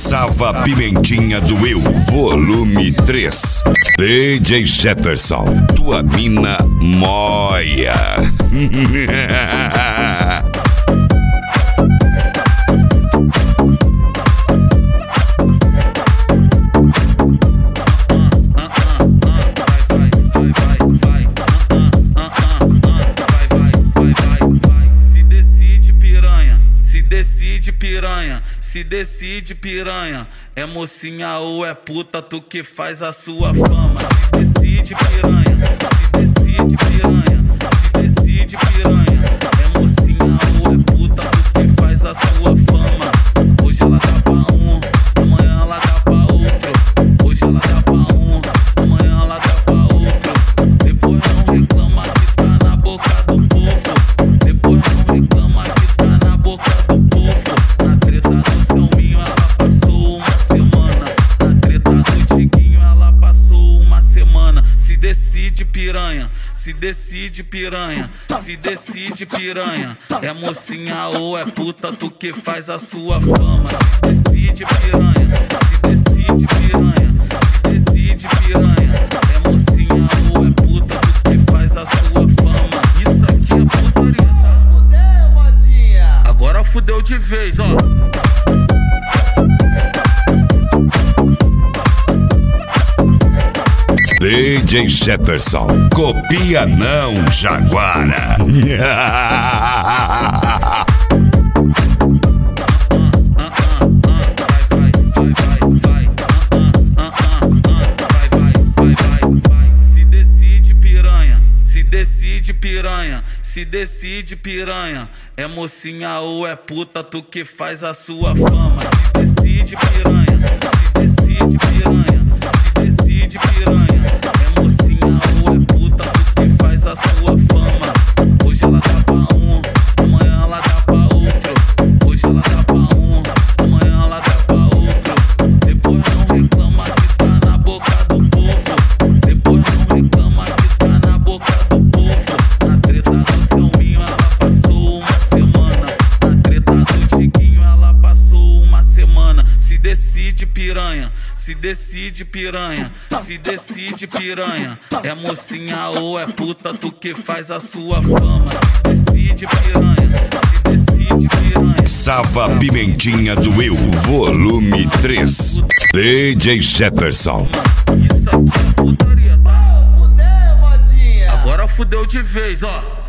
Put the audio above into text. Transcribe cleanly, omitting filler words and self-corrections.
Sava Pimentinha Doeu, volume 3. DJ Jetterson, tua mina móia. Se decide piranha, é mocinha ou é puta, tu que faz a sua fama. Se decide piranha, se decide piranha, se decide piranha, é mocinha ou é puta, tu que faz a sua fama. Hoje ela dá pra um, amanhã ela dá pra outro. Hoje ela dá pra um, amanhã ela dá pra outro. Depois não reclama que tá na boca do povo. Depois não reclama que tá na boca do povo. Na treta do Selminho ela passou uma semana. Na treta do Tiguinho ela passou uma semana. Se decide piranha, se decide piranha, se decide piranha, é mocinha ou é puta, tu que faz a sua fama. Se decide piranha, se decide piranha, se decide piranha, é mocinha ou é puta, tu que faz a sua fama. Isso aqui é putaria, tá? Fudeu, modinha. Agora fudeu de vez, ó. DJ Jetterson, copia não, Jaguara. Se decide piranha, se decide piranha, se decide piranha, é mocinha ou é puta, tu que faz a sua fama. Se decide piranha, se decide piranha, se decide piranha, é mocinha ou é puta, tu que faz a sua fama. Hoje ela dá pra um, amanhã ela dá pra outro. Hoje ela dá pra um, amanhã ela dá pra outro. Depois não reclama que tá na boca do povo. Depois não reclama que tá na boca do povo. Na treta do Selminho ela passou uma semana. Na treta do Tiguinho ela passou uma semana. Se decide piranha, se decide piranha, se decide piranha, é mocinha ou é puta, tu que faz a sua fama. Se decide piranha, se decide piranha. Sava Pimentinha Doeu, volume 3. DJ Jetterson. Isso aqui é putaria, tá? Fudeu, modinha. Agora fudeu de vez, ó.